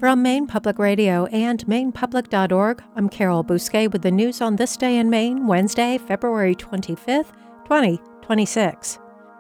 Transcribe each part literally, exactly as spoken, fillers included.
From Maine Public Radio and maine public dot org, I'm Carol Bousquet with the news on this day in Maine, Wednesday, February twenty-fifth, twenty twenty-six.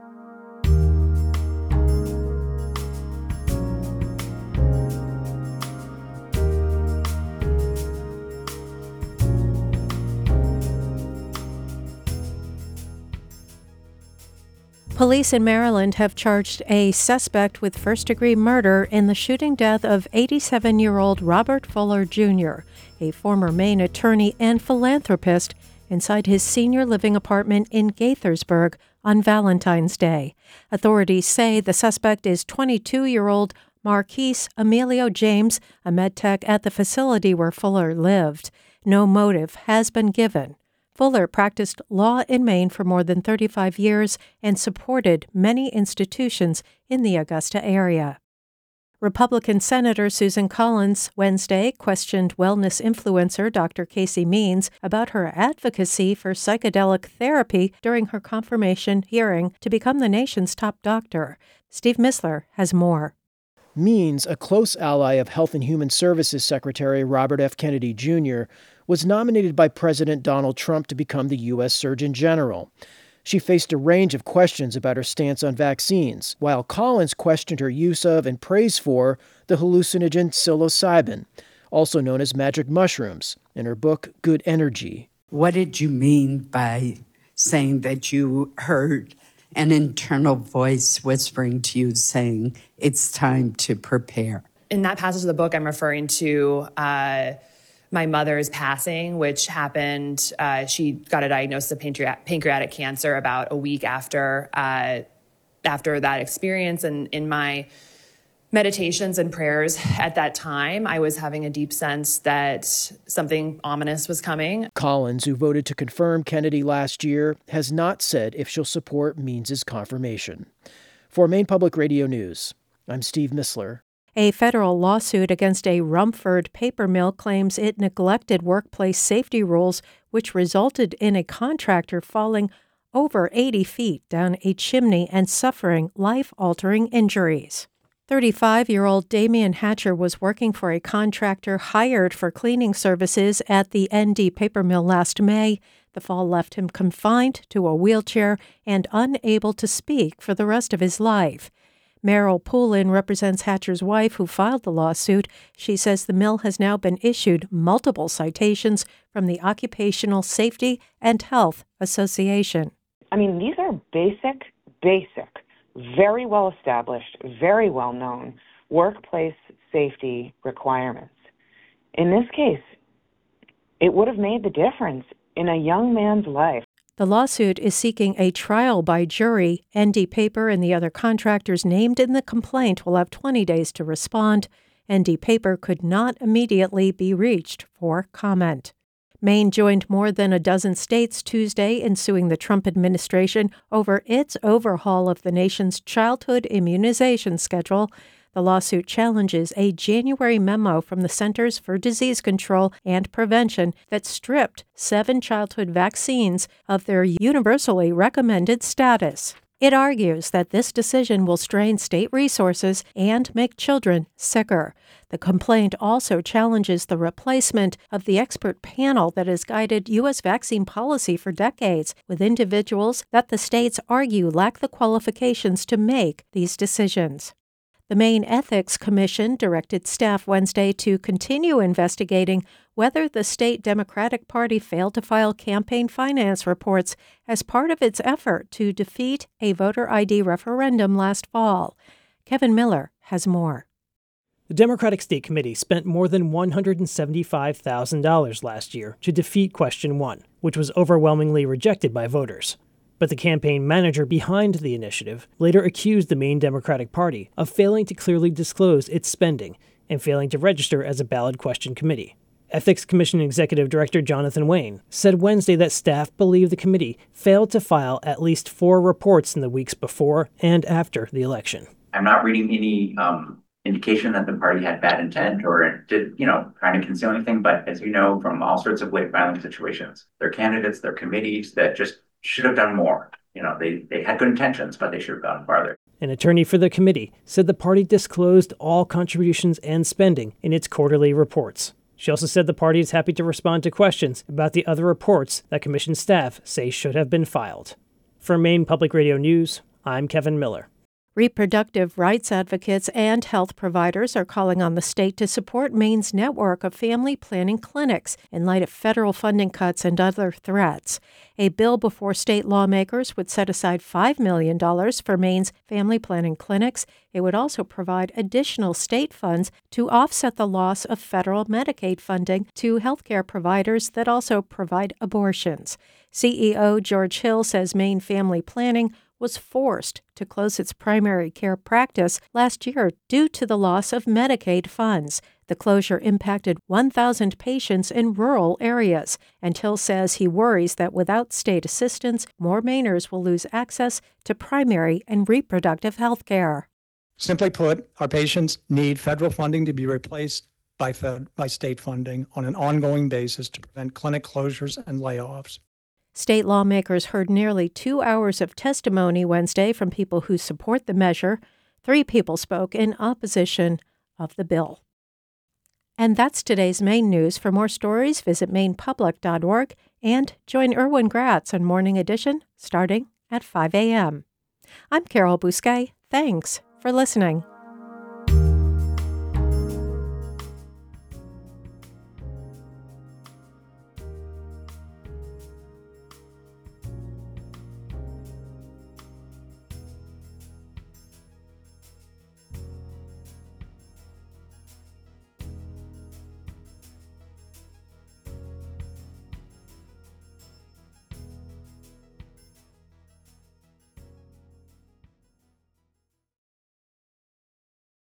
Police in Maryland have charged a suspect with first-degree murder in the shooting death of eighty-seven-year-old Robert Fuller Junior, a former Maine attorney and philanthropist, inside his senior living apartment in Gaithersburg on Valentine's Day. Authorities say the suspect is twenty-two-year-old Marquise Emilio James, a medtech at the facility where Fuller lived. No motive has been given. Fuller practiced law in Maine for more than thirty-five years and supported many institutions in the Augusta area. Republican Senator Susan Collins Wednesday questioned wellness influencer Doctor Casey Means about her advocacy for psychedelic therapy during her confirmation hearing to become the nation's top doctor. Steve Missler has more. Means, a close ally of Health and Human Services Secretary Robert F. Kennedy Junior, was nominated by President Donald Trump to become the U S Surgeon General. She faced a range of questions about her stance on vaccines, while Collins questioned her use of and praise for the hallucinogen psilocybin, also known as magic mushrooms, in her book, Good Energy. What did you mean by saying that you heard an internal voice whispering to you saying, it's time to prepare? In that passage of the book, I'm referring to uh, my mother's passing, which happened, uh, she got a diagnosis of pancreatic, pancreatic cancer about a week after uh, after that experience. And in my meditations and prayers at that time, I was having a deep sense that something ominous was coming. Collins, who voted to confirm Kennedy last year, has not said if she'll support Means' confirmation. For Maine Public Radio News, I'm Steve Missler. A federal lawsuit against a Rumford paper mill claims it neglected workplace safety rules, which resulted in a contractor falling over eighty feet down a chimney and suffering life-altering injuries. thirty-five-year-old Damian Hatcher was working for a contractor hired for cleaning services at the N D paper mill last May. The fall left him confined to a wheelchair and unable to speak for the rest of his life. Meryl Poulin represents Hatcher's wife, who filed the lawsuit. She says the mill has now been issued multiple citations from the Occupational Safety and Health Association. I mean, these are basic, basic, very well established, very well known workplace safety requirements. In this case, it would have made the difference in a young man's life. The lawsuit is seeking a trial by jury. N D Paper and the other contractors named in the complaint will have twenty days to respond. N D Paper could not immediately be reached for comment. Maine joined more than a dozen states Tuesday in suing the Trump administration over its overhaul of the nation's childhood immunization schedule. The lawsuit challenges a January memo from the Centers for Disease Control and Prevention that stripped seven childhood vaccines of their universally recommended status. It argues that this decision will strain state resources and make children sicker. The complaint also challenges the replacement of the expert panel that has guided U S vaccine policy for decades, with individuals that the states argue lack the qualifications to make these decisions. The Maine Ethics Commission directed staff Wednesday to continue investigating whether the state Democratic Party failed to file campaign finance reports as part of its effort to defeat a voter I D referendum last fall. Kevin Miller has more. The Democratic State Committee spent more than one hundred seventy-five thousand dollars last year to defeat Question one, which was overwhelmingly rejected by voters. But the campaign manager behind the initiative later accused the Maine Democratic Party of failing to clearly disclose its spending and failing to register as a ballot question committee. Ethics Commission Executive Director Jonathan Wayne said Wednesday that staff believe the committee failed to file at least four reports in the weeks before and after the election. I'm not reading any um, indication that the party had bad intent or did, you know, trying to conceal anything. But as you know, from all sorts of late filing situations, they're candidates, they're committees that just should have done more. You know, they, they had good intentions, but they should have gone farther. An attorney for the committee said the party disclosed all contributions and spending in its quarterly reports. She also said the party is happy to respond to questions about the other reports that commission staff say should have been filed. For Maine Public Radio News, I'm Kevin Miller. Reproductive rights advocates and health providers are calling on the state to support Maine's network of family planning clinics in light of federal funding cuts and other threats. A bill before state lawmakers would set aside five million dollars for Maine's family planning clinics. It would also provide additional state funds to offset the loss of federal Medicaid funding to healthcare providers that also provide abortions. C E O George Hill says Maine Family Planning was forced to close its primary care practice last year due to the loss of Medicaid funds. The closure impacted one thousand patients in rural areas, and Hill says he worries that without state assistance, more Mainers will lose access to primary and reproductive health care. Simply put, our patients need federal funding to be replaced by, fed, by state funding on an ongoing basis to prevent clinic closures and layoffs. State lawmakers heard nearly two hours of testimony Wednesday from people who support the measure. Three people spoke in opposition of the bill. And that's today's Maine news. For more stories, visit maine public dot org and join Erwin Gratz on Morning Edition starting at five a.m. I'm Carol Bousquet. Thanks for listening.